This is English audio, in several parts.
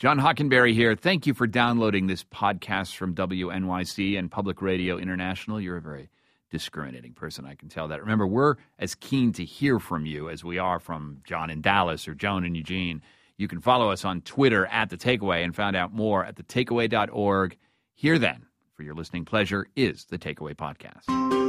John Hockenberry here. Thank you for downloading this podcast from WNYC and Public Radio International. You're a very discriminating person, I can tell that. Remember, we're as keen to hear from you as we are from John in Dallas or Joan in Eugene. You can follow us on Twitter at The Takeaway and find out more at thetakeaway.org. Here then, for your listening pleasure, is The Takeaway Podcast.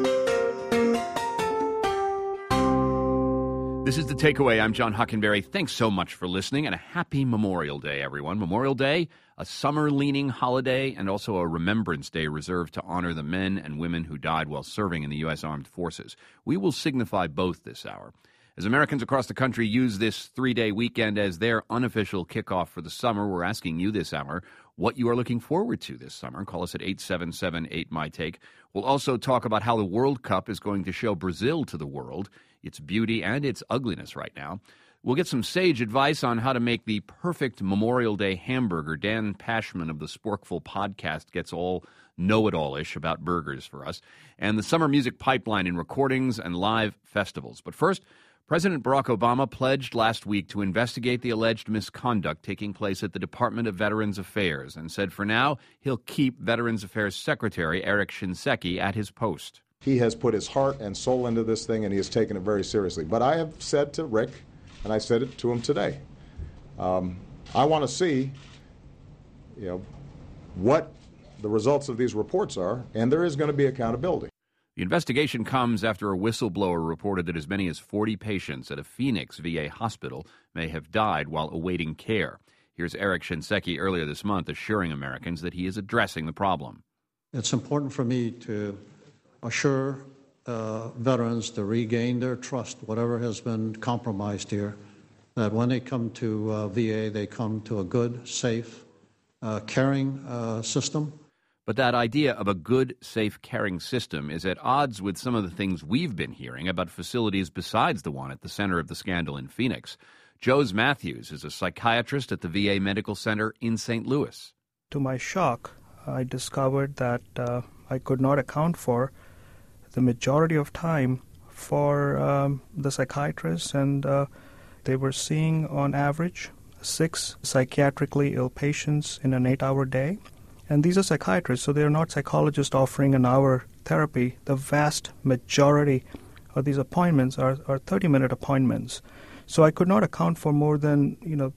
This is The Takeaway. I'm John Hockenberry. Thanks so much for listening, and a happy Memorial Day, everyone. Memorial Day, a summer-leaning holiday, and also a Remembrance Day reserved to honor the men and women who died while serving in the U.S. Armed Forces. We will signify both this hour. As Americans across the country use this three-day weekend as their unofficial kickoff for the summer, we're asking you this hour what you are looking forward to this summer. Call us at 877-8MY-TAKE. We'll also talk about how the World Cup is going to show Brazil to the world, its beauty and its ugliness right now. We'll get some sage advice on how to make the perfect Memorial Day hamburger. Dan Pashman of the Sporkful podcast gets all know-it-all-ish about burgers for us. And the summer music pipeline in recordings and live festivals. But first, President Barack Obama pledged last week to investigate the alleged misconduct taking place at the Department of Veterans Affairs and said for now he'll keep Veterans Affairs Secretary Eric Shinseki at his post. He has put his heart and soul into this thing, and he has taken it very seriously. But I have said to Rick, and I said it to him today, I want to see, what the results of these reports are, and there is going to be accountability. The investigation comes after a whistleblower reported that as many as 40 patients at a Phoenix VA hospital may have died while awaiting care. Here's Eric Shinseki earlier this month assuring Americans that he is addressing the problem. It's important for me to assure veterans to regain their trust, whatever has been compromised here, that when they come to VA, they come to a good, safe, caring system. But that idea of a good, safe, caring system is at odds with some of the things we've been hearing about facilities besides the one at the center of the scandal in Phoenix. Jose Matthews is a psychiatrist at the VA Medical Center in St. Louis. To my shock, I discovered that I could not account for the majority of time for the psychiatrists, and they were seeing on average 6 psychiatrically ill patients in an 8-hour day. And these are psychiatrists, so they're not psychologists offering an hour therapy. The vast majority of these appointments are 30-minute appointments. So I could not account for more than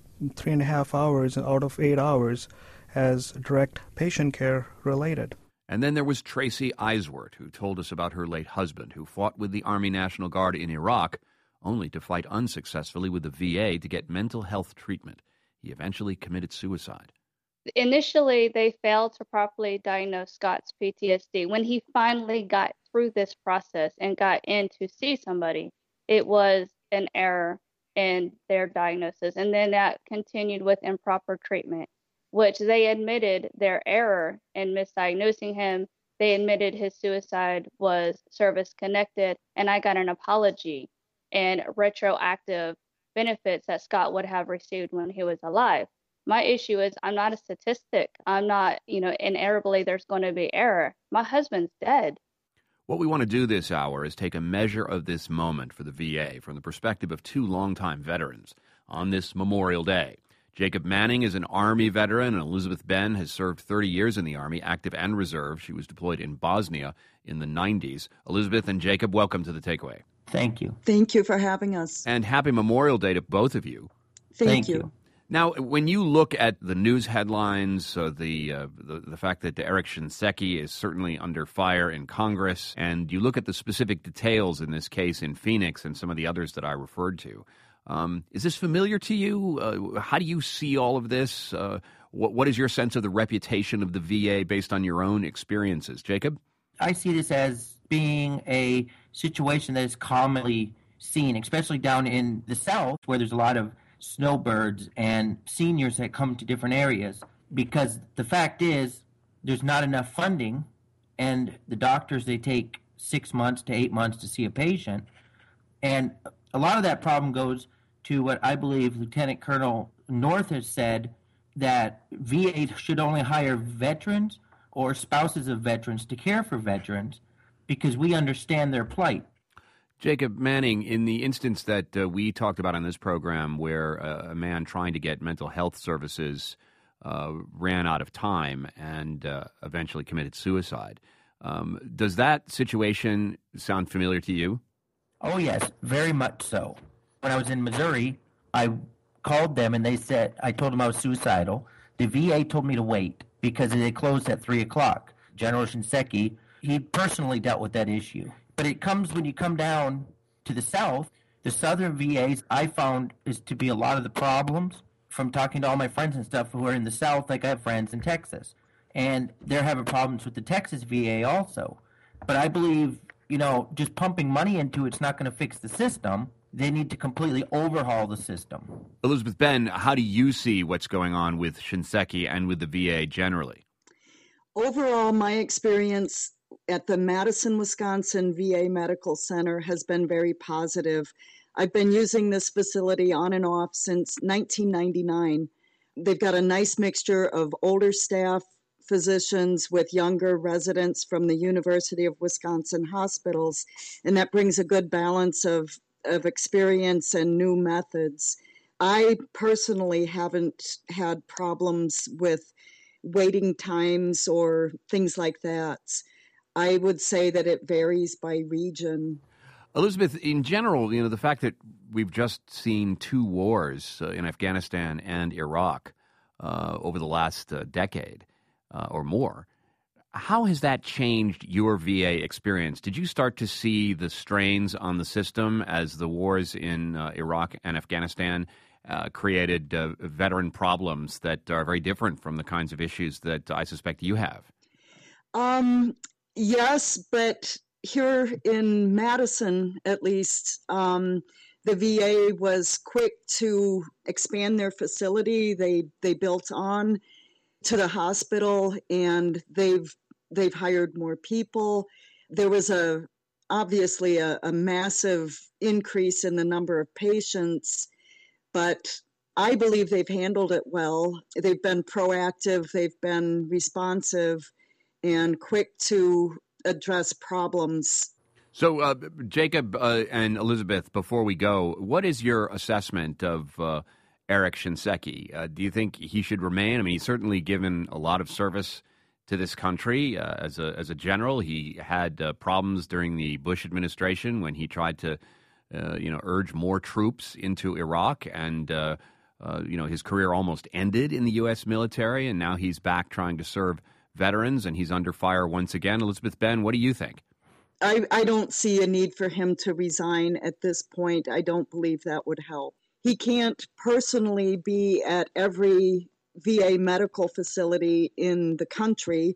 3.5 hours out of 8 hours as direct patient care related. And then there was Tracy Eiswert, who told us about her late husband, who fought with the Army National Guard in Iraq, only to fight unsuccessfully with the VA to get mental health treatment. He eventually committed suicide. Initially, they failed to properly diagnose Scott's PTSD. When he finally got through this process and got in to see somebody, it was an error in their diagnosis. And then that continued with improper treatment, which they admitted their error in misdiagnosing him. They admitted his suicide was service-connected, and I got an apology and retroactive benefits that Scott would have received when he was alive. My issue is I'm not a statistic. I'm not, inevitably there's going to be error. My husband's dead. What we want to do this hour is take a measure of this moment for the VA from the perspective of 2 longtime veterans on this Memorial Day. Jacob Manning is an Army veteran, and Elizabeth Benn has served 30 years in the Army, active and reserve. She was deployed in Bosnia in the 90s. Elizabeth and Jacob, welcome to The Takeaway. Thank you. Thank you for having us. And happy Memorial Day to both of you. Thank you. Now, when you look at the news headlines, the fact that Eric Shinseki is certainly under fire in Congress, and you look at the specific details in this case in Phoenix and some of the others that I referred to, is this familiar to you? How do you see all of this? What is your sense of the reputation of the VA based on your own experiences? Jacob? I see this as being a situation that is commonly seen, especially down in the South, where there's a lot of snowbirds and seniors that come to different areas, because the fact is there's not enough funding, and the doctors, they take 6 months to 8 months to see a patient. And a lot of that problem goes to what I believe Lieutenant Colonel North has said, that VA should only hire veterans or spouses of veterans to care for veterans because we understand their plight. Jacob Manning, in the instance that we talked about on this program where a man trying to get mental health services ran out of time and eventually committed suicide. Does that situation sound familiar to you? Oh, yes, very much so. When I was in Missouri, I called them and I told them I was suicidal. The VA told me to wait because they closed at 3 o'clock. General Shinseki, he personally dealt with that issue. But it comes when you come down to the South, the Southern VAs I found is to be a lot of the problems from talking to all my friends and stuff who are in the South, like I have friends in Texas. And they're having problems with the Texas VA also. But I believe, just pumping money into it's not going to fix the system. They need to completely overhaul the system. Elizabeth Ben, how do you see what's going on with Shinseki and with the VA generally? Overall, my experience at the Madison, Wisconsin VA Medical Center has been very positive. I've been using this facility on and off since 1999. They've got a nice mixture of older staff, physicians with younger residents from the University of Wisconsin hospitals, and that brings a good balance of experience and new methods. I personally haven't had problems with waiting times or things like that. I would say that it varies by region. Elizabeth, in general, the fact that we've just seen two wars in Afghanistan and Iraq over the last decade or more, how has that changed your VA experience? Did you start to see the strains on the system as the wars in Iraq and Afghanistan created veteran problems that are very different from the kinds of issues that I suspect you have? Yes, but here in Madison, at least, the VA was quick to expand their facility. They built on to the hospital, and they've hired more people. There was obviously a massive increase in the number of patients, but I believe they've handled it well. They've been proactive, they've been responsive, and quick to address problems. So, Jacob and Elizabeth, before we go, what is your assessment of Eric Shinseki? Do you think he should remain? I mean, he's certainly given a lot of service to this country as a general. He had problems during the Bush administration when he tried to, urge more troops into Iraq, and his career almost ended in the U.S. military, and now he's back trying to serve veterans, and he's under fire once again. Elizabeth Ben, what do you think? I don't see a need for him to resign at this point. I don't believe that would help. He can't personally be at every VA medical facility in the country.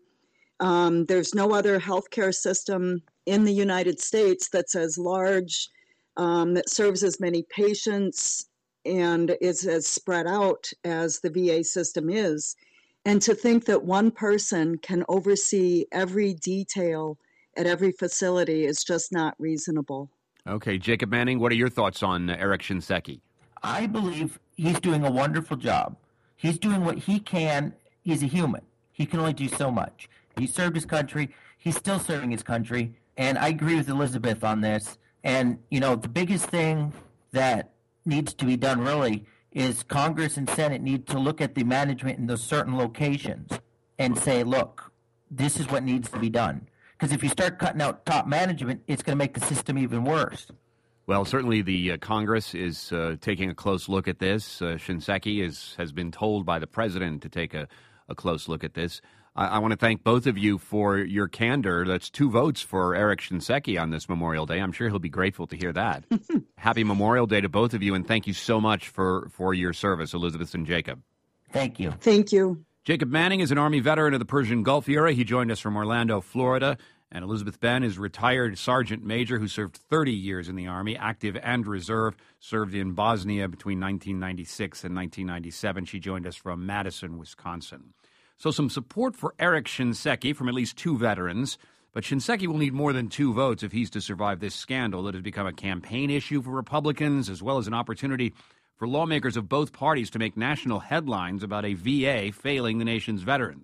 There's no other healthcare system in the United States that's as large, that serves as many patients, and is as spread out as the VA system is. And to think that one person can oversee every detail at every facility is just not reasonable. Okay, Jacob Manning, what are your thoughts on Eric Shinseki? I believe he's doing a wonderful job. He's doing what he can. He's a human. He can only do so much. He served his country. He's still serving his country. And I agree with Elizabeth on this. And, the biggest thing that needs to be done really is Congress and Senate need to look at the management in those certain locations and say, look, this is what needs to be done. Because if you start cutting out top management, it's going to make the system even worse. Well, certainly the Congress is taking a close look at this. Shinseki has been told by the president to take a close look at this. I want to thank both of you for your candor. That's 2 votes for Eric Shinseki on this Memorial Day. I'm sure he'll be grateful to hear that. Happy Memorial Day to both of you, and thank you so much for your service, Elizabeth and Jacob. Thank you. Thank you. Jacob Manning is an Army veteran of the Persian Gulf era. He joined us from Orlando, Florida. And Elizabeth Ben is retired Sergeant Major who served 30 years in the Army, active and reserve, served in Bosnia between 1996 and 1997. She joined us from Madison, Wisconsin. So some support for Eric Shinseki from at least 2 veterans. But Shinseki will need more than 2 votes if he's to survive this scandal that has become a campaign issue for Republicans, as well as an opportunity for lawmakers of both parties to make national headlines about a VA failing the nation's veterans.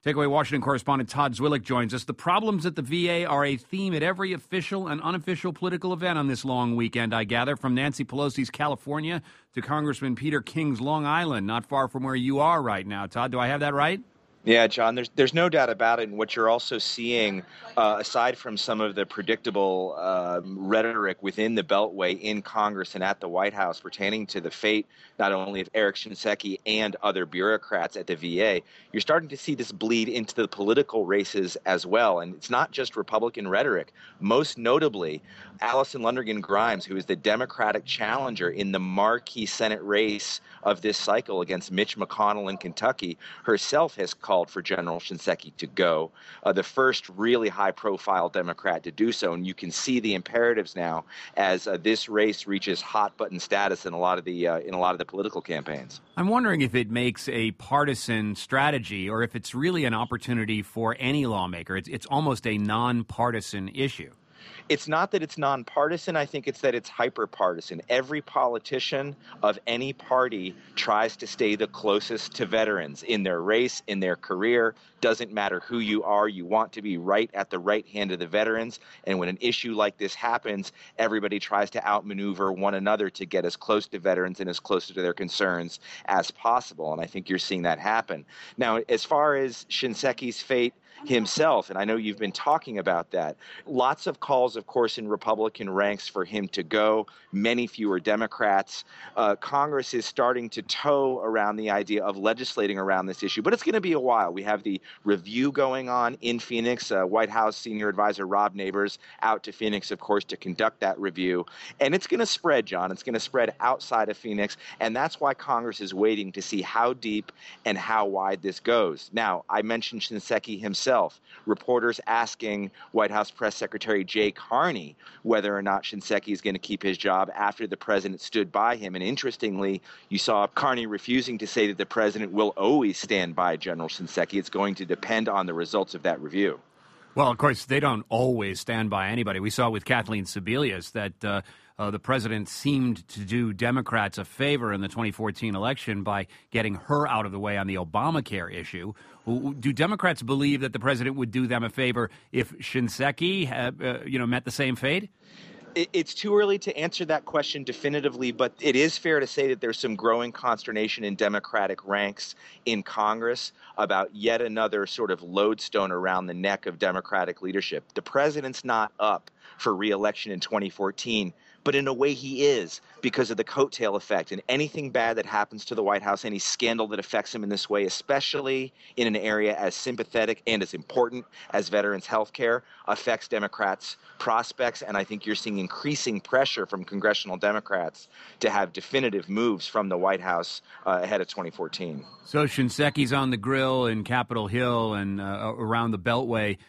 Takeaway Washington correspondent Todd Zwillich joins us. The problems at the VA are a theme at every official and unofficial political event on this long weekend, I gather, from Nancy Pelosi's California to Congressman Peter King's Long Island, not far from where you are right now. Todd, do I have that right? Yeah, John, there's no doubt about it. And what you're also seeing, aside from some of the predictable rhetoric within the Beltway in Congress and at the White House pertaining to the fate not only of Eric Shinseki and other bureaucrats at the VA, you're starting to see this bleed into the political races as well. And it's not just Republican rhetoric. Most notably, Allison Lundergan Grimes, who is the Democratic challenger in the marquee Senate race of this cycle against Mitch McConnell in Kentucky, herself has called for General Shinseki to go, the first really high-profile Democrat to do so. And you can see the imperatives now as this race reaches hot-button status in a lot of the political campaigns. I'm wondering if it makes a partisan strategy or if it's really an opportunity for any lawmaker. It's almost a nonpartisan issue. It's not that it's nonpartisan. I think it's that it's hyperpartisan. Every politician of any party tries to stay the closest to veterans in their race, in their career. Doesn't matter who you are. You want to be right at the right hand of the veterans. And when an issue like this happens, everybody tries to outmaneuver one another to get as close to veterans and as close to their concerns as possible. And I think you're seeing that happen. Now, as far as Shinseki's fate himself, and I know you've been talking about that. Lots of calls, of course, in Republican ranks for him to go, many fewer Democrats. Congress is starting to toe around the idea of legislating around this issue, but it's going to be a while. We have the review going on in Phoenix, White House Senior Advisor Rob Neighbors out to Phoenix, of course, to conduct that review. And it's going to spread, John. It's going to spread outside of Phoenix, and that's why Congress is waiting to see how deep and how wide this goes. Now, I mentioned Shinseki himself. Reporters asking White House Press Secretary Jay Carney whether or not Shinseki is going to keep his job after the president stood by him. And interestingly, you saw Carney refusing to say that the president will always stand by General Shinseki. It's going to depend on the results of that review. Well, of course, they don't always stand by anybody. We saw with Kathleen Sebelius that the president seemed to do Democrats a favor in the 2014 election by getting her out of the way on the Obamacare issue. Do Democrats believe that the president would do them a favor if Shinseki met the same fate? It's too early to answer that question definitively, but it is fair to say that there's some growing consternation in Democratic ranks in Congress about yet another sort of lodestone around the neck of Democratic leadership. The president's not up for re-election in 2014, but in a way he is because of the coattail effect. And anything bad that happens to the White House, any scandal that affects him in this way, especially in an area as sympathetic and as important as veterans health care, affects Democrats' prospects. And I think you're seeing increasing pressure from congressional Democrats to have definitive moves from the White House ahead of 2014. So Shinseki's on the grill in Capitol Hill and around the Beltway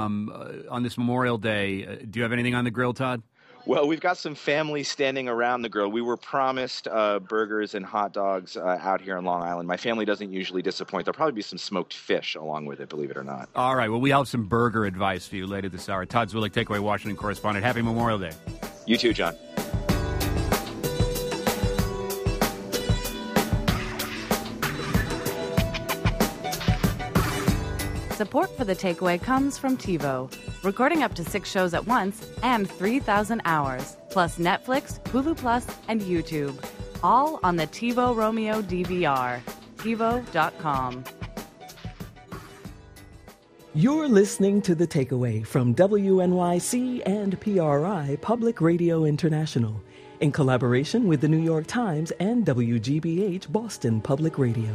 on this Memorial Day. Do you have anything on the grill, Todd? Well, we've got some families standing around the grill. We were promised burgers and hot dogs out here on Long Island. My family doesn't usually disappoint. There'll probably be some smoked fish along with it, believe it or not. All right. Well, we have some burger advice for you later this hour. Todd Zwillich, Takeaway Washington correspondent. Happy Memorial Day. You too, John. Support for The Takeaway comes from TiVo, recording up to 6 shows at once and 3,000 hours, plus Netflix, Hulu Plus, and YouTube, all on the TiVo Romeo DVR. TiVo.com. You're listening to The Takeaway from WNYC and PRI Public Radio International, in collaboration with the New York Times and WGBH Boston Public Radio.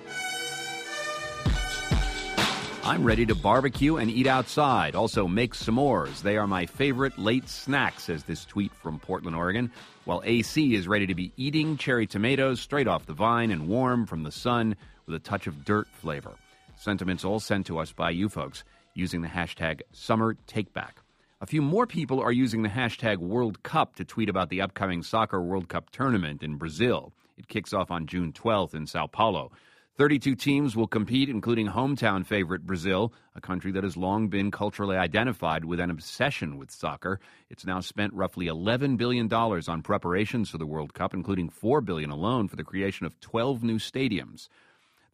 I'm ready to barbecue and eat outside. Also, make s'mores. They are my favorite late snack, says this tweet from Portland, Oregon. While AC is ready to be eating cherry tomatoes straight off the vine and warm from the sun with a touch of dirt flavor. Sentiments all sent to us by you folks using the hashtag SummerTakeback. A few more people are using the hashtag World Cup to tweet about the upcoming Soccer World Cup tournament in Brazil. It kicks off on June 12th in Sao Paulo. 32 teams will compete, including hometown favorite Brazil, a country that has long been culturally identified with an obsession with soccer. It's now spent roughly $11 billion on preparations for the World Cup, including $4 billion alone for the creation of 12 new stadiums.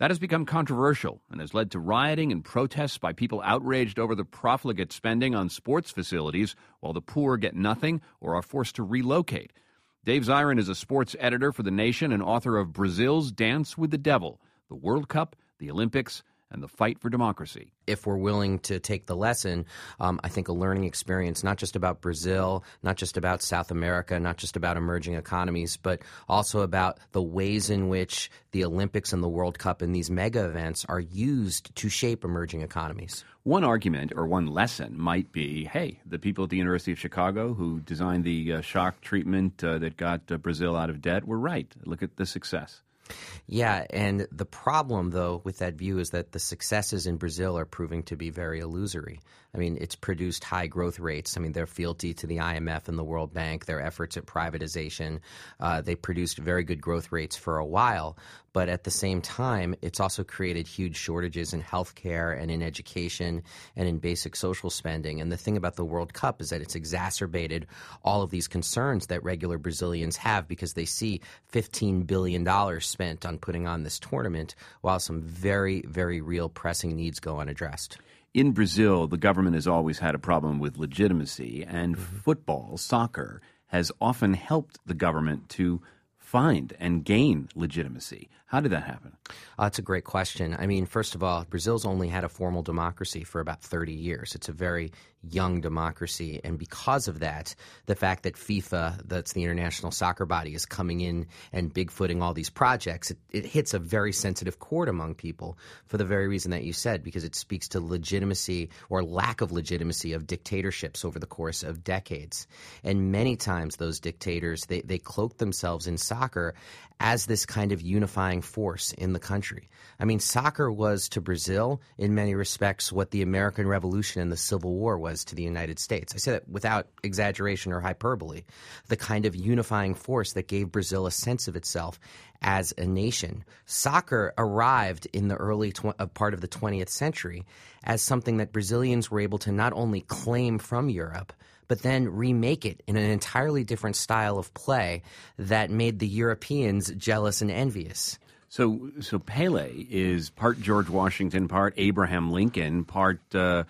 That has become controversial and has led to rioting and protests by people outraged over the profligate spending on sports facilities while the poor get nothing or are forced to relocate. Dave Zirin is a sports editor for The Nation and author of Brazil's Dance with the Devil, the World Cup, the Olympics, and the fight for democracy. If we're willing to take the lesson, I think a learning experience, not just about Brazil, not just about South America, not just about emerging economies, but also about the ways in which the Olympics and the World Cup and these mega events are used to shape emerging economies. One argument or one lesson might be, hey, the people at the University of Chicago who designed the shock treatment that got Brazil out of debt were right. Look at the success. Yeah, and the problem, though, with that view is that the successes in Brazil are proving to be very illusory. I mean, it's produced high growth rates. I mean, their fealty to the IMF and the World Bank, their efforts at privatization, they produced very good growth rates for a while. But at the same time, it's also created huge shortages in healthcare and in education and in basic social spending. And the thing about the World Cup is that it's exacerbated all of these concerns that regular Brazilians have because they see $15 billion spent on putting on this tournament while some very, very real pressing needs go unaddressed. In Brazil, the government has always had a problem with legitimacy, and football, soccer, has often helped the government to find and gain legitimacy. How did that happen? That's a great question. I mean, first of all, Brazil's only had a formal democracy for about 30 years. It's a very young democracy. And because of that, the fact that FIFA, that's the international soccer body, is coming in and bigfooting all these projects, it hits a very sensitive chord among people for the very reason that you said, because it speaks to legitimacy or lack of legitimacy of dictatorships over the course of decades. And many times those dictators, they cloak themselves in soccer as this kind of unifying force in the country. I mean, soccer was to Brazil, in many respects, what the American Revolution and the Civil War was to the United States. I say that without exaggeration or hyperbole. The kind of unifying force that gave Brazil a sense of itself as a nation. Soccer arrived in the early part of the 20th century as something that Brazilians were able to not only claim from Europe, but then remake it in an entirely different style of play that made the Europeans jealous and envious. So Pele is part George Washington, part Abraham Lincoln, part Joe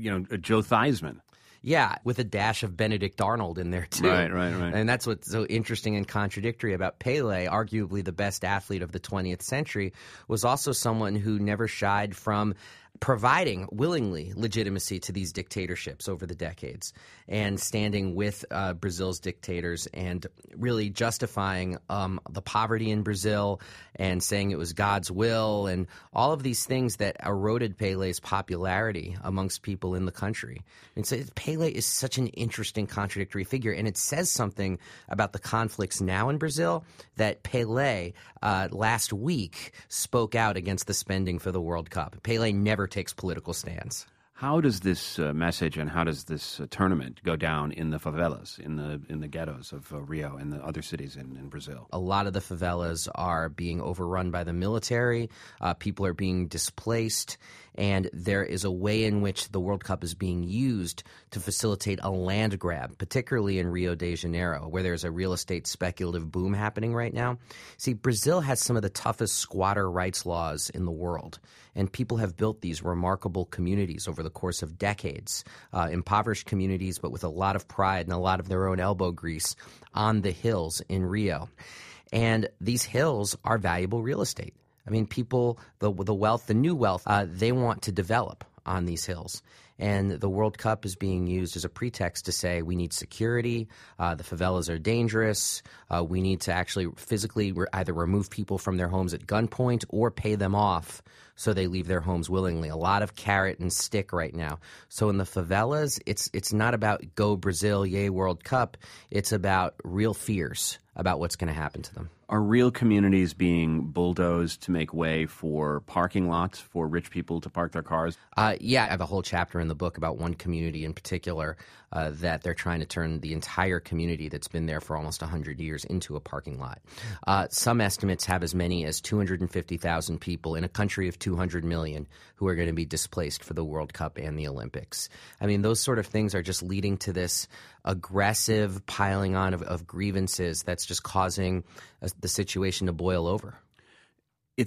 Theismann. Yeah, with a dash of Benedict Arnold in there, too. Right. And that's what's so interesting and contradictory about Pele, arguably the best athlete of the 20th century, was also someone who never shied from providing willingly legitimacy to these dictatorships over the decades and standing with Brazil's dictators and really justifying the poverty in Brazil and saying it was God's will and all of these things that eroded Pele's popularity amongst people in the country. And so Pele is such an interesting contradictory figure, and it says something about the conflicts now in Brazil that Pele last week spoke out against the spending for the World Cup. Pele never takes political stands. How does this message and how does this tournament go down in the favelas, in the ghettos of Rio and the other cities in Brazil? A lot of the favelas are being overrun by the military. People are being displaced. And there is a way in which the World Cup is being used to facilitate a land grab, particularly in Rio de Janeiro, where there's a real estate speculative boom happening right now. See, Brazil has some of the toughest squatter rights laws in the world, and people have built these remarkable communities over the course of decades, impoverished communities, but with a lot of pride and a lot of their own elbow grease on the hills in Rio. And these hills are valuable real estate. I mean, people, the wealth, the new wealth, they want to develop on these hills. And the World Cup is being used as a pretext to say we need security, the favelas are dangerous, we need to actually physically either remove people from their homes at gunpoint or pay them off so they leave their homes willingly. A lot of carrot and stick right now. So in the favelas, it's not about go Brazil, yay World Cup. It's about real fears about what's going to happen to them. Are real communities being bulldozed to make way for parking lots for rich people to park their cars? Yeah, I have a whole chapter in the book about one community in particular that they're trying to turn the entire community that's been there for almost 100 years into a parking lot. Some estimates have as many as 250,000 people in a country of 200 million who are going to be displaced for the World Cup and the Olympics. I mean, those sort of things are just leading to this aggressive piling on of grievances that's just causing the situation to boil over. It's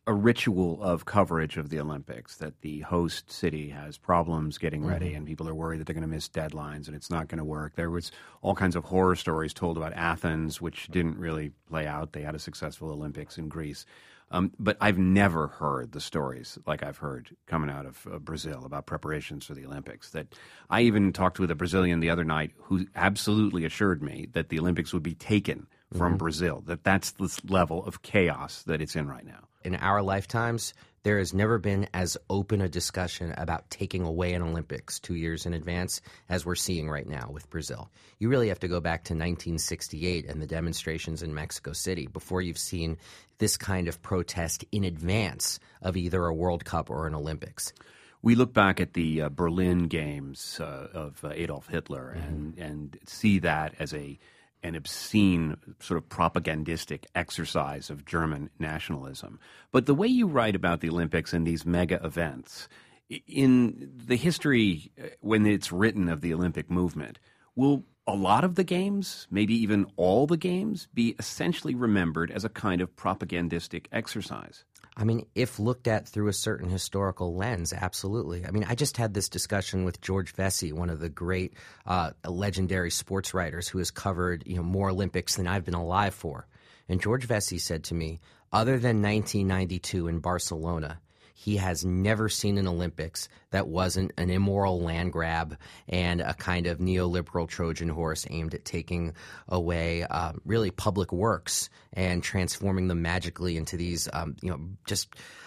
a ritual of coverage of the Olympics, that the host city has problems getting ready and people are worried that they're going to miss deadlines and it's not going to work. There was all kinds of horror stories told about Athens, which didn't really play out. They had a successful Olympics in Greece. But I've never heard the stories like I've heard coming out of Brazil about preparations for the Olympics. That I even talked with a Brazilian the other night who absolutely assured me that the Olympics would be taken from Brazil, that's this level of chaos that it's in right now. In our lifetimes, there has never been as open a discussion about taking away an Olympics 2 years in advance as we're seeing right now with Brazil. You really have to go back to 1968 and the demonstrations in Mexico City before you've seen this kind of protest in advance of either a World Cup or an Olympics. We look back at the Berlin Games of Adolf Hitler and see that as an obscene sort of propagandistic exercise of German nationalism. But the way you write about the Olympics and these mega events, in the history when it's written of the Olympic movement, will a lot of the games, maybe even all the games, be essentially remembered as a kind of propagandistic exercise? I mean, if looked at through a certain historical lens, absolutely. I mean, I just had this discussion with George Vesey, one of the great legendary sports writers who has covered more Olympics than I've been alive for. And George Vesey said to me, other than 1992 in Barcelona, he has never seen an Olympics that wasn't an immoral land grab and a kind of neoliberal Trojan horse aimed at taking away really public works and transforming them magically into these, just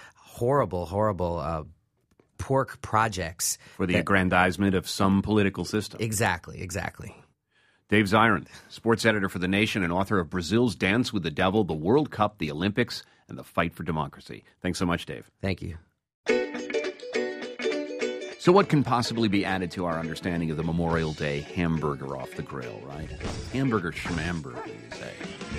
horrible pork projects. For the aggrandizement of some political system. Exactly. Dave Zirin, sports editor for The Nation and author of Brazil's Dance with the Devil, the World Cup, the Olympics, and the Fight for Democracy. Thanks so much, Dave. Thank you. So what can possibly be added to our understanding of the Memorial Day hamburger off the grill, right? Hamburger schmamburger, you say.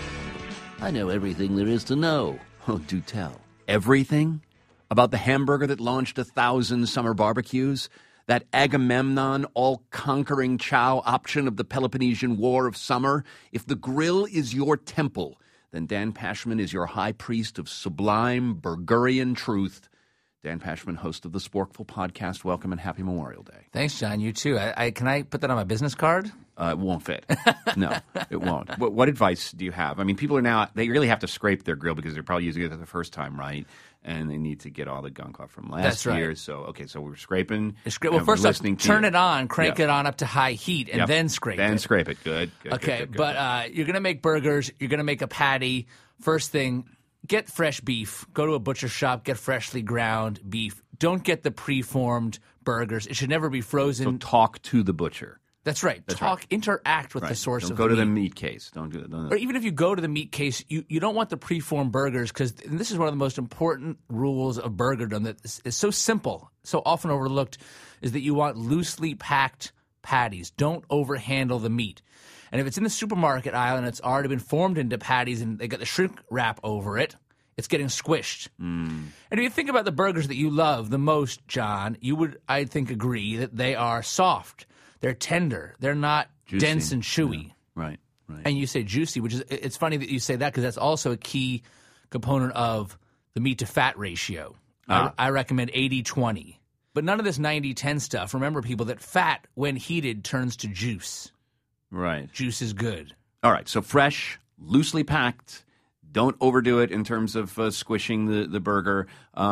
I know everything there is to know. Oh, do tell. Everything? About the hamburger that launched 1,000 summer barbecues? That Agamemnon all-conquering chow option of the Peloponnesian War of Summer? If the grill is your temple, then Dan Pashman is your high priest of sublime Burgerian truth. Dan Pashman, host of the Sporkful podcast. Welcome and happy Memorial Day. Thanks, John. You too. Can I put that on my business card? It won't fit. No, it won't. What advice do you have? I mean, people are now, they really have to scrape their grill because they're probably using it for the first time, right? And they need to get all the gunk off from last year. Right. So we're scraping. Well, first off, turn it on, crank it on up to high heat, and then scrape it. Then scrape it. Good. Okay, good. But you're going to make burgers. You're going to make a patty. First thing, get fresh beef. Go to a butcher shop. Get freshly ground beef. Don't get the preformed burgers. It should never be frozen. So talk to the butcher. That's right. Interact with the source of the meat. Don't go to the meat case. Don't do it. Or even if you go to the meat case, you don't want the preformed burgers because this is one of the most important rules of burgerdom that is so simple, so often overlooked, is that you want loosely packed patties. Don't overhandle the meat. And if it's in the supermarket aisle and it's already been formed into patties and they got the shrink wrap over it, it's getting squished. And if you think about the burgers that you love the most, John, you would, I think, agree that they are soft. They're tender. They're not juicy. Dense and chewy. Yeah. Right. And you say juicy, which is, it's funny that you say that because that's also a key component of the meat to fat ratio. I recommend 80-20. But none of this 90-10 stuff. Remember, people, that fat, when heated, turns to juice. Right. Juice is good. All right. So fresh, loosely packed. Don't overdo it in terms of squishing the burger.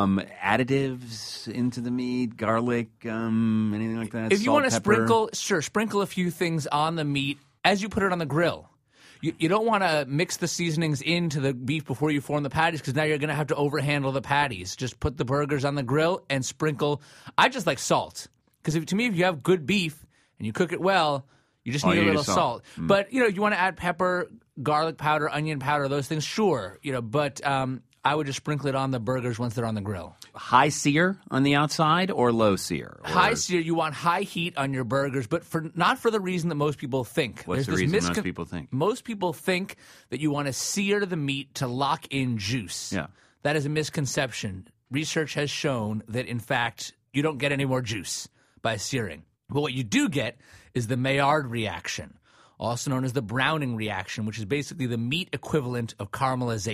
Additives into the meat, garlic, anything like that. If you want to pepper. sprinkle a few things on the meat as you put it on the grill. You don't want to mix the seasonings into the beef before you form the patties because now you're going to have to overhandle the patties. Just put the burgers on the grill and sprinkle. I just like salt because to me, if you have good beef and you cook it well, you just need a little salt. But, you want to add pepper, garlic powder, onion powder, those things, sure. But I would just sprinkle it on the burgers once they're on the grill. High sear on the outside or low sear? High sear, you want high heat on your burgers, but not for the reason that most people think. What's the reason most people think? Most people think that you want to sear the meat to lock in juice. Yeah. That is a misconception. Research has shown that, in fact, you don't get any more juice by searing. But what you do get is the Maillard reaction, also known as the browning reaction, which is basically the meat equivalent of caramelization.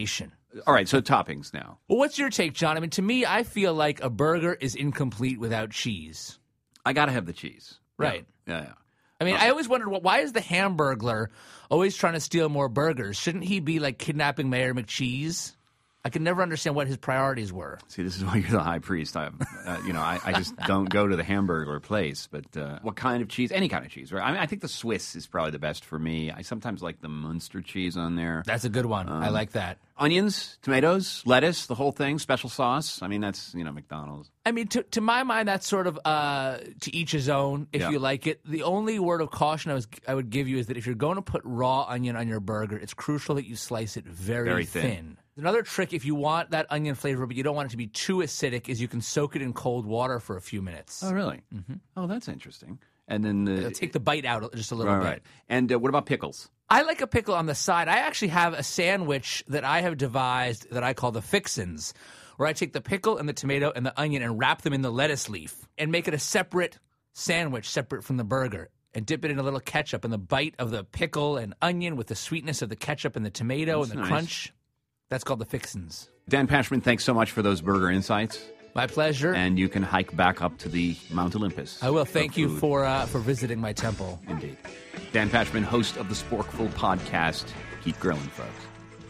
All right, so toppings now. Well, what's your take, John? I mean, to me, I feel like a burger is incomplete without cheese. I got to have the cheese. Right. Yeah. I mean, I always wondered, why is the Hamburglar always trying to steal more burgers? Shouldn't he be, like, kidnapping Mayor McCheese? I could never understand what his priorities were. See, this is why you're the high priest. I just don't go to the Hamburglar place. But what kind of cheese? Any kind of cheese, right? I mean, I think the Swiss is probably the best for me. I sometimes like the Munster cheese on there. That's a good one. I like that. Onions, tomatoes, lettuce, the whole thing, special sauce. I mean, that's, McDonald's. I mean, to my mind, that's sort of to each his own, if you like it. The only word of caution I would give you is that if you're going to put raw onion on your burger, it's crucial that you slice it very thin. Another trick, if you want that onion flavor but you don't want it to be too acidic, is you can soak it in cold water for a few minutes. Oh, really? Mm-hmm. Oh, that's interesting. And then it'll take the bite out just a little bit. Right. And what about pickles? I like a pickle on the side. I actually have a sandwich that I have devised that I call the Fixins, where I take the pickle and the tomato and the onion and wrap them in the lettuce leaf and make it a separate sandwich, separate from the burger, and dip it in a little ketchup. And the bite of the pickle and onion with the sweetness of the ketchup and the tomato and the crunch, that's called the Fixins. Dan Pashman, thanks so much for those burger insights. My pleasure. And you can hike back up to the Mount Olympus. I will. Thank you for visiting my temple. Indeed. Dan Pashman, host of the Sporkful podcast. Keep grilling, folks.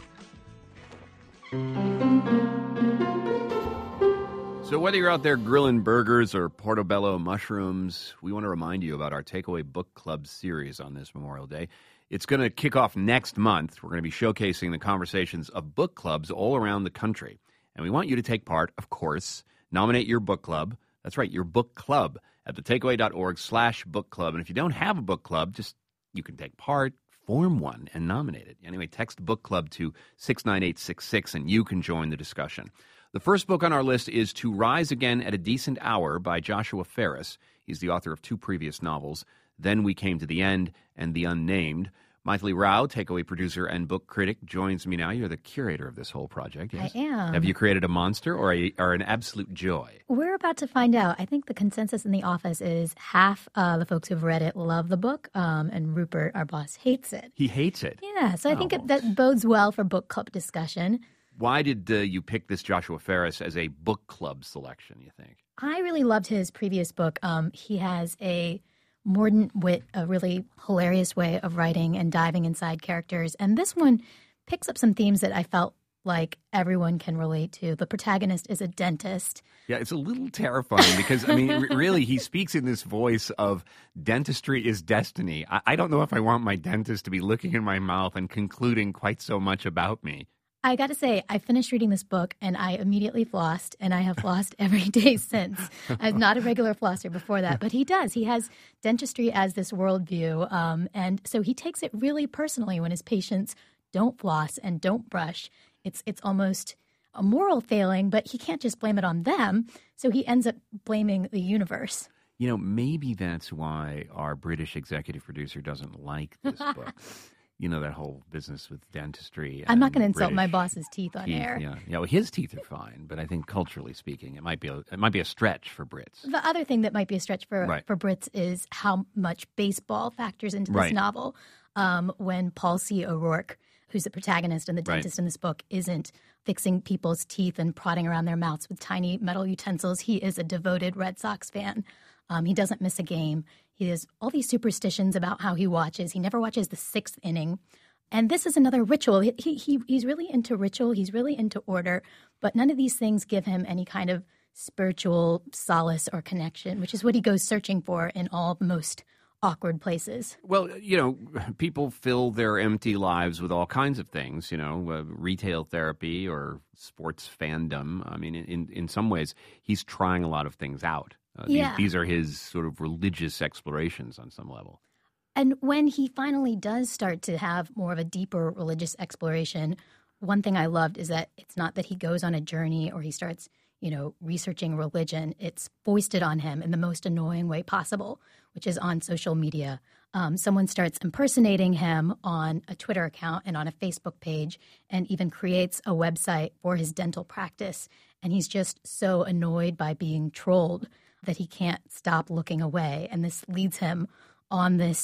So whether you're out there grilling burgers or portobello mushrooms, we want to remind you about our Takeaway Book Club series on this Memorial Day. It's going to kick off next month. We're going to be showcasing the conversations of book clubs all around the country. And we want you to take part, of course. Nominate your book club. That's right, your book club at thetakeaway.org/book club. And if you don't have a book club, you can take part, form one, and nominate it. Anyway, text book club to 69866 and you can join the discussion. The first book on our list is To Rise Again at a Decent Hour by Joshua Ferris. He's the author of 2 previous novels, Then We Came to the End and The Unnamed. Maithili Rao, Takeaway producer and book critic, joins me now. You're the curator of this whole project. Yes? I am. Have you created a monster or an absolute joy? We're about to find out. I think the consensus in the office is half the folks who've read it love the book, and Rupert, our boss, hates it. He hates it? Yeah, so I think that bodes well for book club discussion. Why did you pick this Joshua Ferris as a book club selection, you think? I really loved his previous book. He has a mordant wit, a really hilarious way of writing and diving inside characters. And this one picks up some themes that I felt like everyone can relate to. The protagonist is a dentist. Yeah, it's a little terrifying because, I mean, really, he speaks in this voice of dentistry is destiny. I don't know if I want my dentist to be looking in my mouth and concluding quite so much about me. I got to say, I finished reading this book and I immediately flossed, and I have flossed every day since. I'm not a regular flosser before that, but he does. He has dentistry as this worldview, and so he takes it really personally when his patients don't floss and don't brush. It's almost a moral failing, but he can't just blame it on them, so he ends up blaming the universe. Maybe that's why our British executive producer doesn't like this book. That whole business with dentistry. I'm not going to insult my boss's teeth on air. Yeah. Well, his teeth are fine, but I think culturally speaking, it might be a stretch for Brits. The other thing that might be a stretch for Brits is how much baseball factors into this novel. When Paul C. O'Rourke, who's the protagonist and the dentist in this book, isn't fixing people's teeth and prodding around their mouths with tiny metal utensils. He is a devoted Red Sox fan. He doesn't miss a game. He has all these superstitions about how he watches. He never watches the 6th inning. And this is another ritual. He's really into ritual. He's really into order. But none of these things give him any kind of spiritual solace or connection, which is what he goes searching for in all the most awkward places. Well, people fill their empty lives with all kinds of things, retail therapy or sports fandom. I mean, in some ways, he's trying a lot of things out. These are his sort of religious explorations on some level. And when he finally does start to have more of a deeper religious exploration, one thing I loved is that it's not that he goes on a journey or he starts, researching religion. It's foisted on him in the most annoying way possible, which is on social media. Someone starts impersonating him on a Twitter account and on a Facebook page and even creates a website for his dental practice. And he's just so annoyed by being trolled that he can't stop looking away. And this leads him on this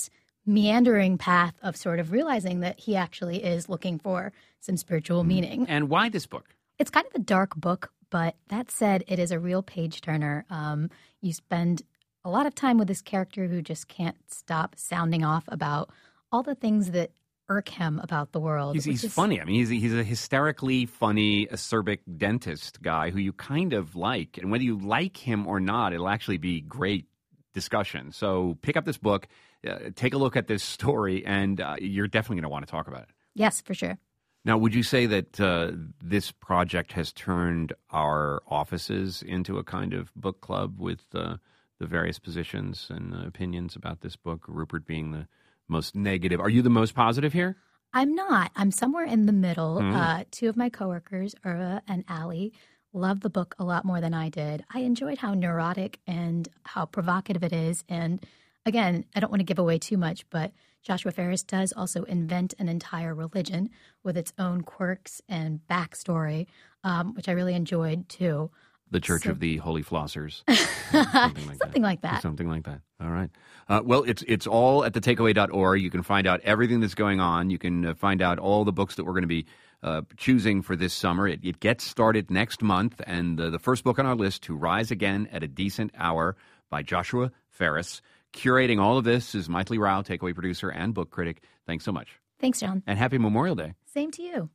meandering path of sort of realizing that he actually is looking for some spiritual meaning. And why this book? It's kind of a dark book, but that said, it is a real page-turner. You spend a lot of time with this character who just can't stop sounding off about all the things that irk him about the world. He's funny. I mean, he's a hysterically funny, acerbic dentist guy who you kind of like. And whether you like him or not, it'll actually be great discussion. So pick up this book, take a look at this story, and you're definitely going to want to talk about it. Yes, for sure. Now, would you say that this project has turned our offices into a kind of book club with the various positions and opinions about this book, Rupert being the most negative? Are you the most positive here? I'm not. I'm somewhere in the middle. Two of my coworkers, Irva and Allie, loved the book a lot more than I did. I enjoyed how neurotic and how provocative it is. And again, I don't want to give away too much, but Joshua Ferris does also invent an entire religion with its own quirks and backstory, which I really enjoyed too. The Church of the Holy Flossers. Something like that. Something like that. All right. Well, it's all at thetakeaway.org. You can find out everything that's going on. You can find out all the books that we're going to be choosing for this summer. It gets started next month, and the first book on our list, To Rise Again at a Decent Hour by Joshua Ferris. Curating all of this is Maithili Rao, Takeaway producer and book critic. Thanks so much. Thanks, John. And happy Memorial Day. Same to you.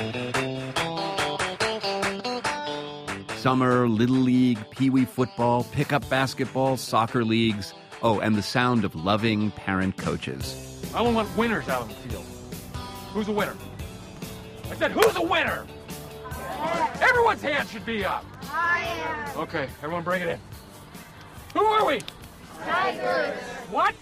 Summer, Little League, Pee Wee football, pickup basketball, soccer leagues. Oh, and the sound of loving parent coaches. I don't want winners out on the field. Who's a winner? I said, who's a winner? Everyone's hand should be up. I am. Okay, everyone bring it in. Who are we? Tigers. What?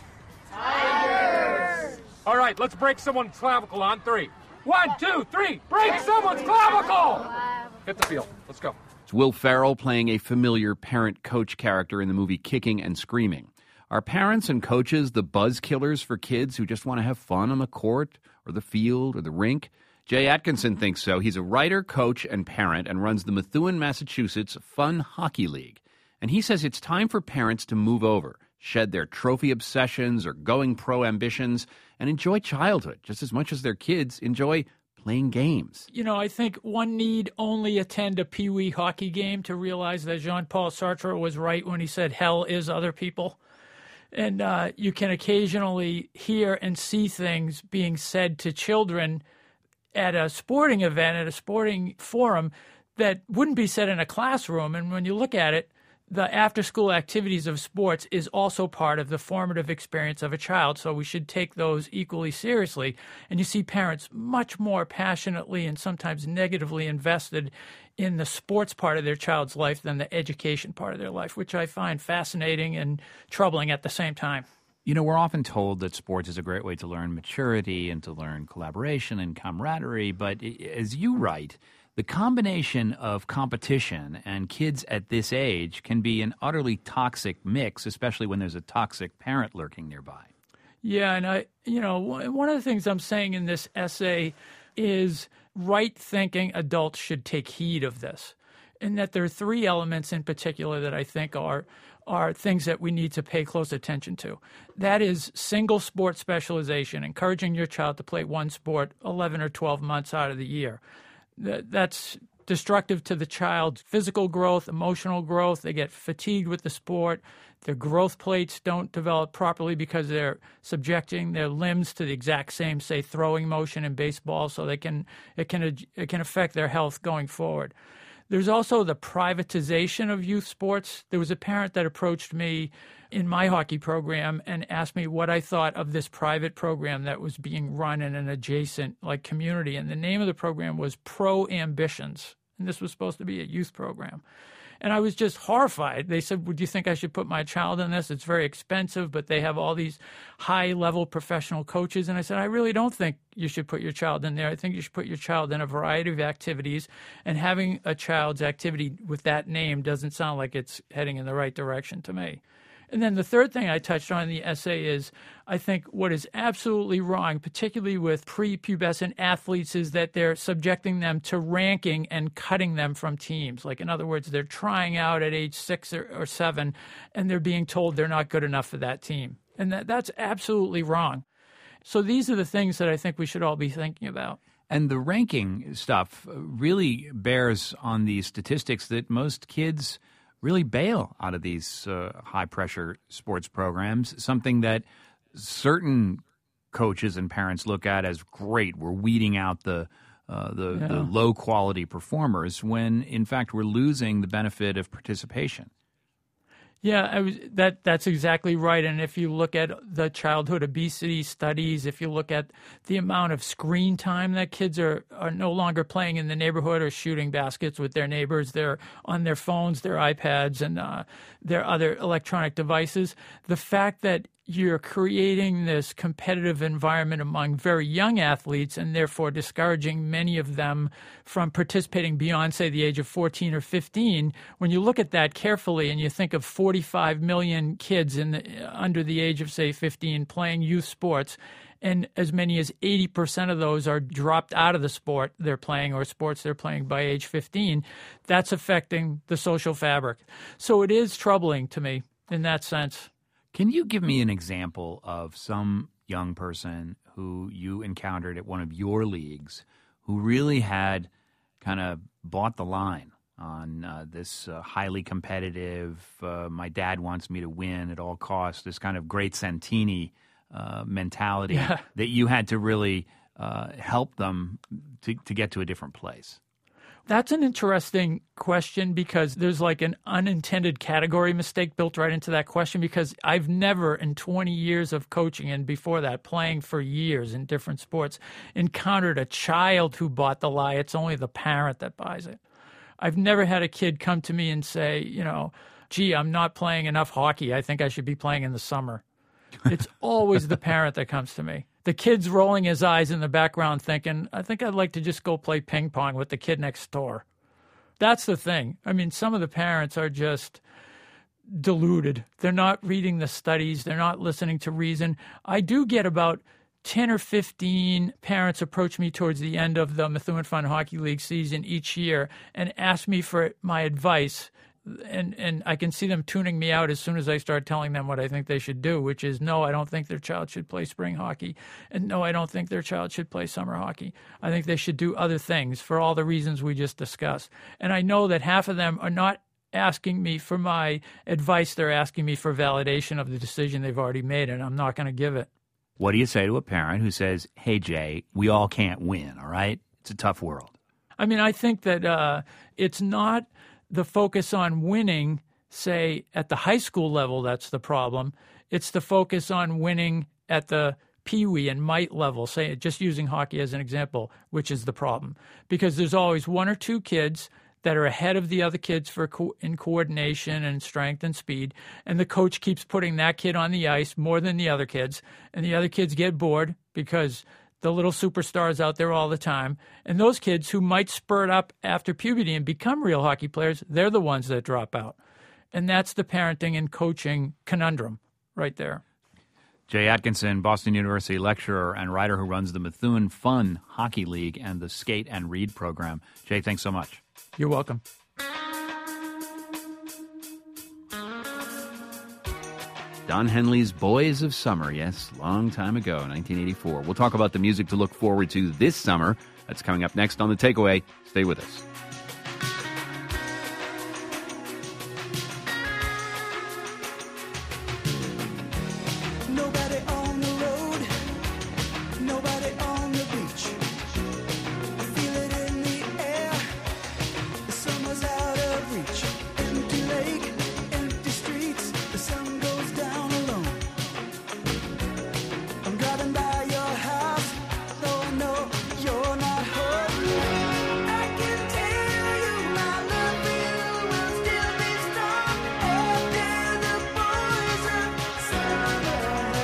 Tigers. All right, let's break someone's clavicle on 3. 1, 2, 3. Break someone's clavicle. Hit the field. Let's go. It's Will Ferrell playing a familiar parent-coach character in the movie Kicking and Screaming. Are parents and coaches the buzz killers for kids who just want to have fun on the court or the field or the rink? Jay Atkinson thinks so. He's a writer, coach, and parent and runs the Methuen, Massachusetts Fun Hockey League. And he says it's time for parents to move over, shed their trophy obsessions or going pro ambitions, and enjoy childhood just as much as their kids enjoy playing games. You know, I think one need only attend a Pee Wee hockey game to realize that Jean-Paul Sartre was right when he said hell is other people. And you can occasionally hear and see things being said to children at a sporting event, at a sporting forum, that wouldn't be said in a classroom. And when you look at it, the after-school activities of sports is also part of the formative experience of a child, so we should take those equally seriously. And you see parents much more passionately and sometimes negatively invested in the sports part of their child's life than the education part of their life, which I find fascinating and troubling at the same time. You know, we're often told that sports is a great way to learn maturity and to learn collaboration and camaraderie, but as you write, the combination of competition and kids at this age can be an utterly toxic mix, especially when there's a toxic parent lurking nearby. Yeah, and one of the things I'm saying in this essay is right-thinking adults should take heed of this, and that there are 3 elements in particular that I think are things that we need to pay close attention to. That is single sport specialization, encouraging your child to play one sport 11 or 12 months out of the year. That's destructive to the child's physical growth, emotional growth. They get fatigued with the sport. Their growth plates don't develop properly because they're subjecting their limbs to the exact same, say, throwing motion in baseball, so it can affect their health going forward. There's also the privatization of youth sports. There was a parent that approached me in my hockey program and asked me what I thought of this private program that was being run in an adjacent community. And the name of the program was Pro Ambitions. And this was supposed to be a youth program. And I was just horrified. They said, would you think I should put my child in this? It's very expensive, but they have all these high-level professional coaches. And I said, I really don't think you should put your child in there. I think you should put your child in a variety of activities. And having a child's activity with that name doesn't sound like it's heading in the right direction to me. And then the third thing I touched on in the essay is I think what is absolutely wrong, particularly with prepubescent athletes, is that they're subjecting them to ranking and cutting them from teams. Like, in other words, they're trying out at age 6 or 7, and they're being told they're not good enough for that team. And that's absolutely wrong. So these are the things that I think we should all be thinking about. And the ranking stuff really bears on the statistics that most kids really bail out of these high-pressure sports programs, something that certain coaches and parents look at as great. We're weeding out the low-quality performers when, in fact, we're losing the benefit of participation. Yeah, that's exactly right. And if you look at the childhood obesity studies, if you look at the amount of screen time that kids are no longer playing in the neighborhood or shooting baskets with their neighbors, they're on their phones, their iPads, and their other electronic devices, the fact that you're creating this competitive environment among very young athletes and therefore discouraging many of them from participating beyond, say, the age of 14 or 15. When you look at that carefully and you think of 45 million kids under the age of, say, 15 playing youth sports, and as many as 80% of those are dropped out of the sport they're playing or sports they're playing by age 15, that's affecting the social fabric. So it is troubling to me in that sense. Can you give me an example of some young person who you encountered at one of your leagues who really had kind of bought the line on this highly competitive, my dad wants me to win at all costs, this kind of great Santini mentality that you had to really help them to get to a different place? That's an interesting question because there's like an unintended category mistake built right into that question, because I've never in 20 years of coaching and before that playing for years in different sports encountered a child who bought the lie. It's only the parent that buys it. I've never had a kid come to me and say, gee, I'm not playing enough hockey. I think I should be playing in the summer. It's always the parent that comes to me. The kid's rolling his eyes in the background thinking, I think I'd like to just go play ping pong with the kid next door. That's the thing. I mean, some of the parents are just deluded. They're not reading the studies. They're not listening to reason. I do get about 10 or 15 parents approach me towards the end of the Methuen Fun Hockey League season each year and ask me for my advice. And I can see them tuning me out as soon as I start telling them what I think they should do, which is, no, I don't think their child should play spring hockey. And no, I don't think their child should play summer hockey. I think they should do other things for all the reasons we just discussed. And I know that half of them are not asking me for my advice. They're asking me for validation of the decision they've already made, and I'm not going to give it. What do you say to a parent who says, hey, Jay, we all can't win, all right? It's a tough world. I mean, I think that it's not the focus on winning, say, at the high school level, that's the problem. It's the focus on winning at the peewee and mite level, say, just using hockey as an example, which is the problem. Because there's always one or two kids that are ahead of the other kids in coordination and strength and speed, and the coach keeps putting that kid on the ice more than the other kids, and the other kids get bored because the little superstars out there all the time. And those kids who might spurt up after puberty and become real hockey players, they're the ones that drop out. And that's the parenting and coaching conundrum right there. Jay Atkinson, Boston University lecturer and writer who runs the Methuen Fun Hockey League and the Skate and Read program. Jay, thanks so much. You're welcome. Don Henley's Boys of Summer, yes, long time ago, 1984. We'll talk about the music to look forward to this summer. That's coming up next on The Takeaway. Stay with us. Nobody on the road, nobody on the beach. I feel it in the air, the summer's out of reach. Empty lake, empty streets, the sun goes down alone. I'm driving by your house, though I know you're not home. I can tell you my love for you will still be strong after the boys of summer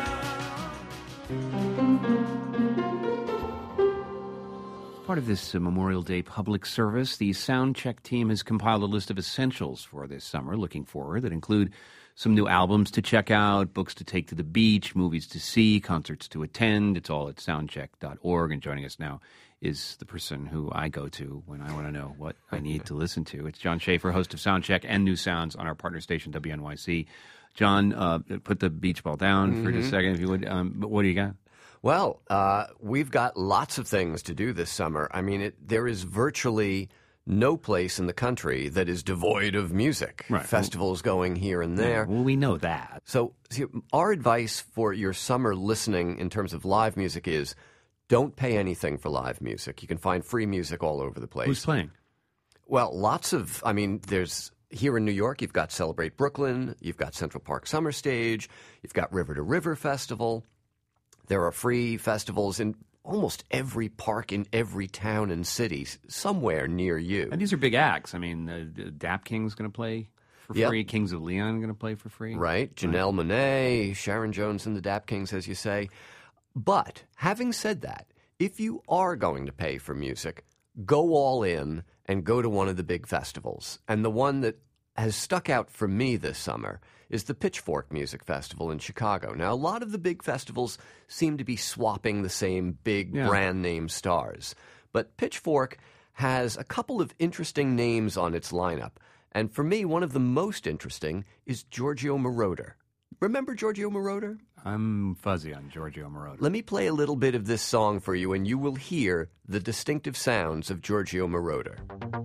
have gone. Part of this Memorial Day public service, the Soundcheck team has compiled a list of essentials for this summer, looking forward, that include some new albums to check out, books to take to the beach, movies to see, concerts to attend. It's all at soundcheck.org. And joining us now is the person who I go to when I want to know what I need to listen to. It's John Schaefer, host of Soundcheck and New Sounds on our partner station, WNYC. John, put the beach ball down for just a second, if you would. What do you got? Well, we've got lots of things to do this summer. I mean, there is virtually no place in the country that is devoid of music. Right. Festivals going here and there. Well, we know that. So see, our advice for your summer listening in terms of live music is don't pay anything for live music. You can find free music all over the place. Who's playing? Well, there's here in New York, you've got Celebrate Brooklyn, you've got Central Park Summer Stage, you've got River to River Festival. There are free festivals in almost every park in every town and city somewhere near you. And these are big acts. I mean, Dap King's going to play for free. Kings of Leon going to play for free. Right. Janelle Monáe, Sharon Jones and the Dap Kings, as you say. But having said that, if you are going to pay for music, go all in and go to one of the big festivals. And the one that has stuck out for me this summer is the Pitchfork Music Festival in Chicago. Now, a lot of the big festivals seem to be swapping the same big brand name stars. But Pitchfork has a couple of interesting names on its lineup. And for me, one of the most interesting is Giorgio Moroder. Remember Giorgio Moroder? I'm fuzzy on Giorgio Moroder. Let me play a little bit of this song for you, and you will hear the distinctive sounds of Giorgio Moroder.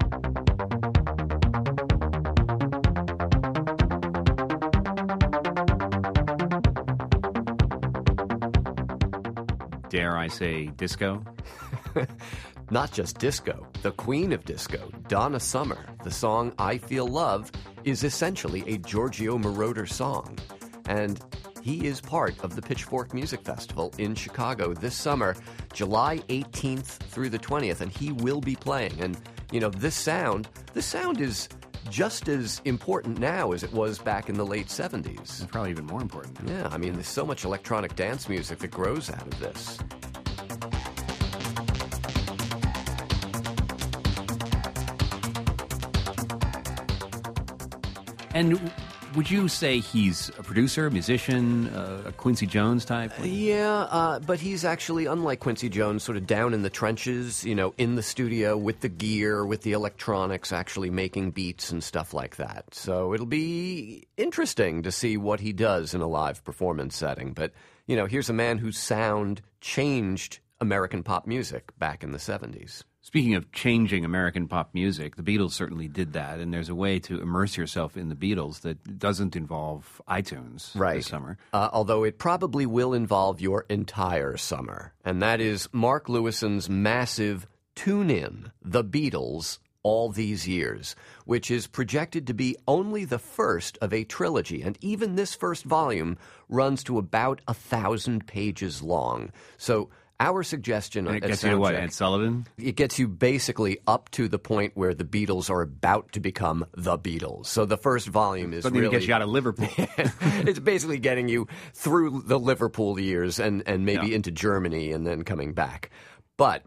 Dare I say disco? Not just disco. The queen of disco, Donna Summer. The song I Feel Love is essentially a Giorgio Moroder song. And he is part of the Pitchfork Music Festival in Chicago this summer, July 18th through the 20th, and he will be playing. And, you know, this sound is just as important now as it was back in the late 70s. It's probably even more important. Yeah, I mean, there's so much electronic dance music that grows out of this. And would you say he's a producer, a musician, a Quincy Jones type? But he's actually, unlike Quincy Jones, sort of down in the trenches, you know, in the studio with the gear, with the electronics, actually making beats and stuff like that. So it'll be interesting to see what he does in a live performance setting. But, you know, here's a man whose sound changed American pop music back in the 70s. Speaking of changing American pop music, the Beatles certainly did that, and there's a way to immerse yourself in the Beatles that doesn't involve iTunes this summer. Although it probably will involve your entire summer, and that is Mark Lewison's massive Tune-In, The Beatles, All These Years, which is projected to be only the first of a trilogy, and even this first volume runs to about 1,000 pages long. So our suggestion and it gets you to what, Ed Sullivan? It gets you basically up to the point where the Beatles are about to become the Beatles. So the first volume is really... gets you out of Liverpool. It's basically getting you through the Liverpool years and maybe into Germany and then coming back. But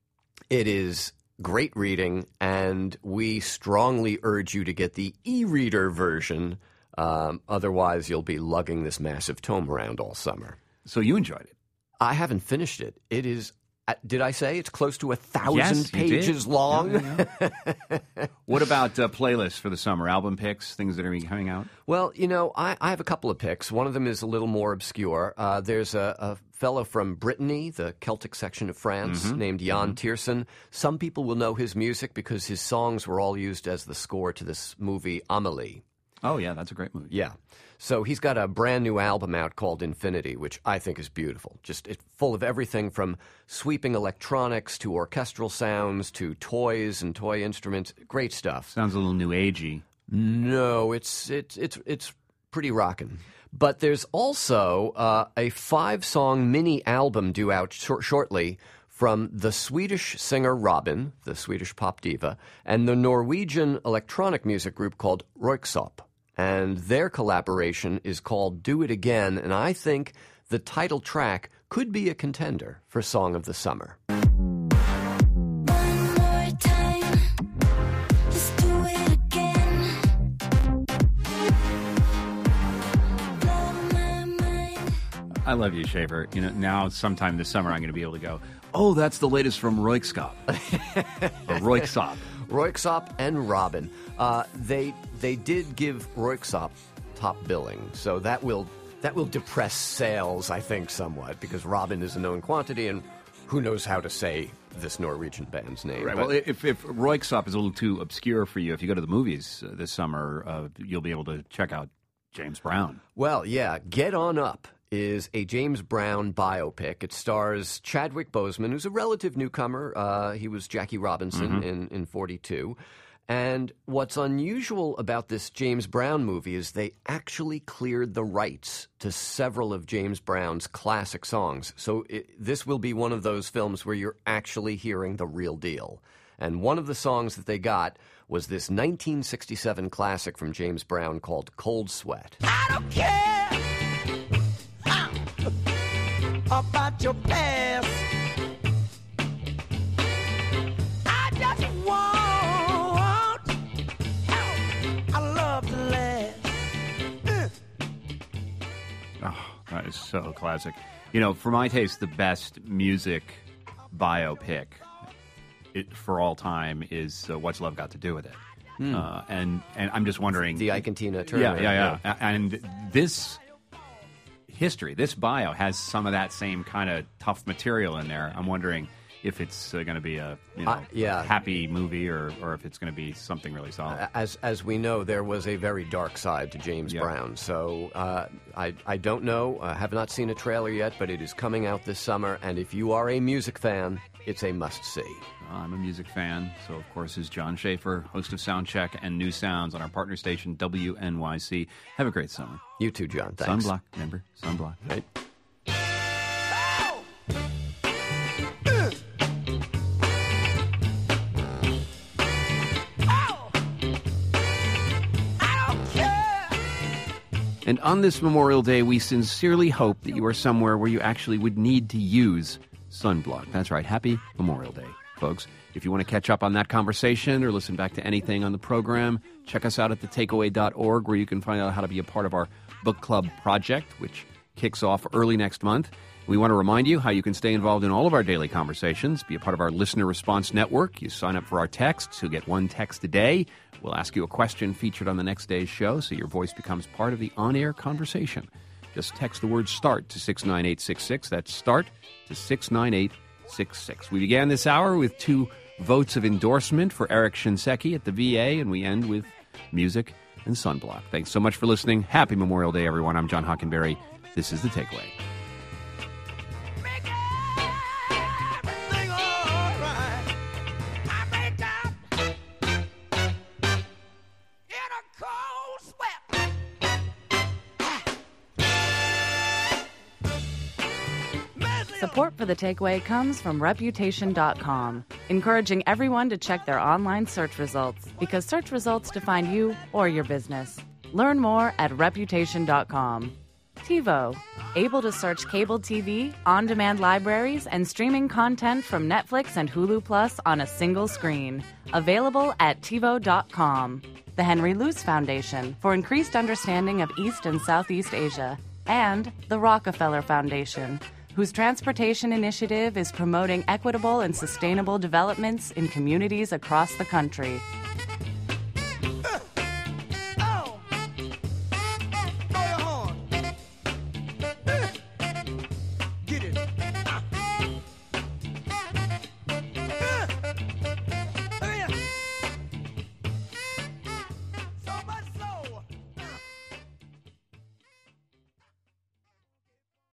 it is great reading, and we strongly urge you to get the e-reader version. Otherwise, you'll be lugging this massive tome around all summer. So you enjoyed it? I haven't finished it. It is, did I say it's close to 1,000 pages long? Yeah. What about playlists for the summer? Album picks, things that are coming out? Well, you know, I have a couple of picks. One of them is a little more obscure. There's a fellow from Brittany, the Celtic section of France, named Jan Tiersen. Some people will know his music because his songs were all used as the score to this movie Amélie. Oh, yeah, that's a great movie. Yeah. So he's got a brand new album out called Infinity, which I think is beautiful. Just it's full of everything from sweeping electronics to orchestral sounds to toys and toy instruments. Great stuff. Sounds a little new agey. No, it's pretty rockin'. But there's also a 5-song mini album due out shortly from the Swedish singer Robin, the Swedish pop diva, and the Norwegian electronic music group called Röyksopp. And their collaboration is called Do It Again, and I think the title track could be a contender for Song of the Summer. I love you, Schaefer. You know, now sometime this summer I'm going to be able to go, oh, that's the latest from Röyksopp. Or Röyksopp. Röyksopp and Robin. They did give Röyksopp top billing, so that will That will depress sales, I think, somewhat, because Robin is a known quantity, and who knows how to say this Norwegian band's name. Right. Well, if Röyksopp is a little too obscure for you, if you go to the movies this summer, you'll be able to check out James Brown. Well, yeah, Get On Up is a James Brown biopic. It stars Chadwick Boseman, who's a relative newcomer. He was Jackie Robinson in 42. And what's unusual about this James Brown movie is they actually cleared the rights to several of James Brown's classic songs. So this will be one of those films where you're actually hearing the real deal. And one of the songs that they got was this 1967 classic from James Brown called Cold Sweat. I don't care about your past. I just want our love to last. Oh, that is so classic. You know, for my taste, the best music biopic for all time is What's Love Got to Do with It? And I'm just wondering... The Ike and Tina Turner. Yeah. And this history, this bio has some of that same kind of tough material in there. I'm wondering if it's going to be a happy movie or if it's going to be something really solid. As we know, there was a very dark side to James Brown. So I don't know. I have not seen a trailer yet, but it is coming out this summer. And if you are a music fan, it's a must-see. I'm a music fan, so of course is John Schaefer, host of Soundcheck and New Sounds on our partner station, WNYC. Have a great summer. You too, John. Thanks. Sunblock, remember? Sunblock. Right. And on this Memorial Day, we sincerely hope that you are somewhere where you actually would need to use sunblock. That's right. Happy Memorial Day, folks. If you want to catch up on that conversation or listen back to anything on the program, check us out at thetakeaway.org, where you can find out how to be a part of our book club project, which kicks off early next month. We want to remind you how you can stay involved in all of our daily conversations, be a part of our listener response network. You sign up for our texts. You'll get one text a day. We'll ask you a question featured on the next day's show, so your voice becomes part of the on-air conversation. Just text the word START to 69866. That's START to 69866. We began this hour with 2 votes of endorsement for Eric Shinseki at the VA, and we end with music and sunblock. Thanks so much for listening. Happy Memorial Day, everyone. I'm John Hockenberry. This is The Takeaway. Support for The Takeaway comes from Reputation.com, encouraging everyone to check their online search results, because search results define you or your business. Learn more at Reputation.com. TiVo, able to search cable TV, on-demand libraries, and streaming content from Netflix and Hulu Plus on a single screen. Available at TiVo.com. The Henry Luce Foundation, for increased understanding of East and Southeast Asia. And the Rockefeller Foundation, whose transportation initiative is promoting equitable and sustainable developments in communities across the country.